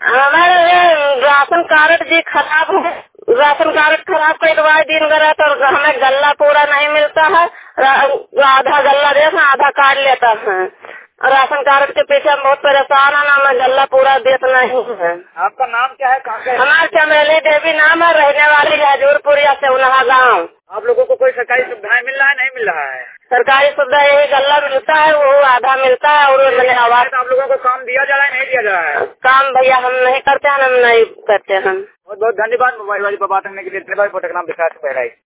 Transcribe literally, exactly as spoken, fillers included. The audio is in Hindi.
हमारे ये राशन कार्ड जी खराब है। राशन कार्ड खराब कई बार दिन गया तो हमें गल्ला पूरा नहीं मिलता है। आधा गल्ला देता आधा कार्ड लेता है। राशन कार्ड के पीछे हम बहुत परेशान है ना, हमें गल्ला पूरा देता नहीं है। आपका नाम क्या है, कहाँ से? हमारे चमेली देवी नाम है, रहने वाली हजूरपुरिया से उन्हा गाँव। आप लोगों को कोई सरकारी सुविधाएं मिल रहा है, नहीं मिल रहा है? सरकारी सुविधा यही गल्ला मिलता है, वो आधा मिलता है। और मैंने आवाज आप लोगों को काम दिया जा रहा है, नहीं दिया जा रहा है? काम भैया हम नहीं करते हैं, हम नहीं करते हैं। बहुत बहुत धन्यवाद मोबाइल वाली पर बात करने के लिए।